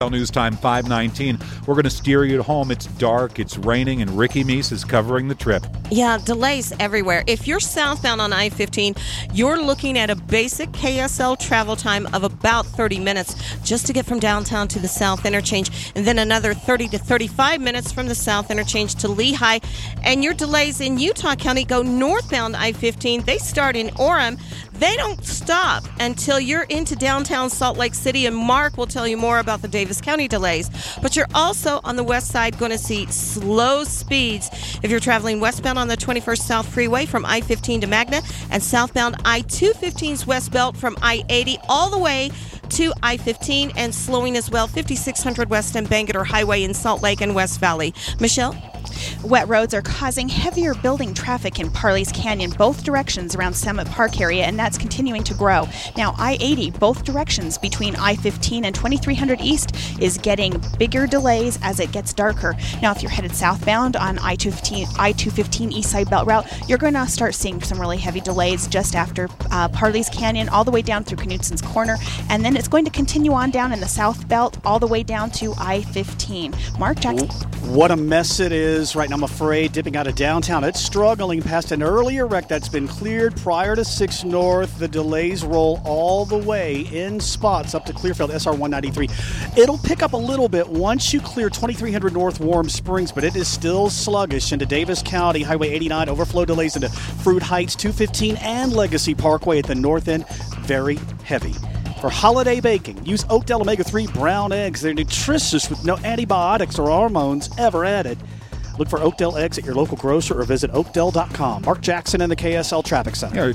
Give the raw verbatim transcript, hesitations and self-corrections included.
News Time five nineteen. We're going to steer you home. It's dark, it's raining, and Ricky Meese is covering the trip. Yeah, delays everywhere. If you're southbound on I fifteen, you're looking at a basic K S L travel time of about thirty minutes just to get from downtown to the south interchange, and then another thirty to thirty-five minutes from the south interchange to Lehigh. And your delays in Utah County go northbound I fifteen. They start in Orem. They don't stop until you're into downtown Salt Lake City, and Mark will tell you more about the Davis County delays. But you're also on the west side going to see slow speeds if you're traveling westbound on the twenty-first South Freeway from I fifteen to Magna, and southbound I two fifteen's west belt from I eighty all the way to I fifteen, and slowing as well fifty-six hundred West and Bangerter Highway in Salt Lake and West Valley. Michelle? Wet roads are causing heavier building traffic in Parley's Canyon, both directions around Summit Park area, and that's continuing to grow. Now, I eighty, both directions between I fifteen and twenty-three hundred East is getting bigger delays as it gets darker. Now, if you're headed southbound on I two fifteen, I two fifteen East Side Belt Route, you're going to start seeing some really heavy delays just after uh, Parley's Canyon, all the way down through Knutson's Corner, and then it's going to continue on down in the South Belt, all the way down to I fifteen. Mark Jackson. What a mess it is right now, I'm afraid, dipping out of downtown. It's struggling past an earlier wreck that's been cleared prior to six North. The delays roll all the way in spots up to Clearfield, S R one ninety-three. It'll pick up a little bit once you clear twenty-three hundred North Warm Springs, but it is still sluggish into Davis County. Highway eighty-nine, overflow delays into Fruit Heights, two fifteen, and Legacy Parkway at the north end. Very heavy. For holiday baking, use Oakdale omega three brown eggs. They're nutritious with no antibiotics or hormones ever added. Look for Oakdale eggs at your local grocer or visit oakdale dot com. Mark Jackson in the K S L Traffic Center. Yeah,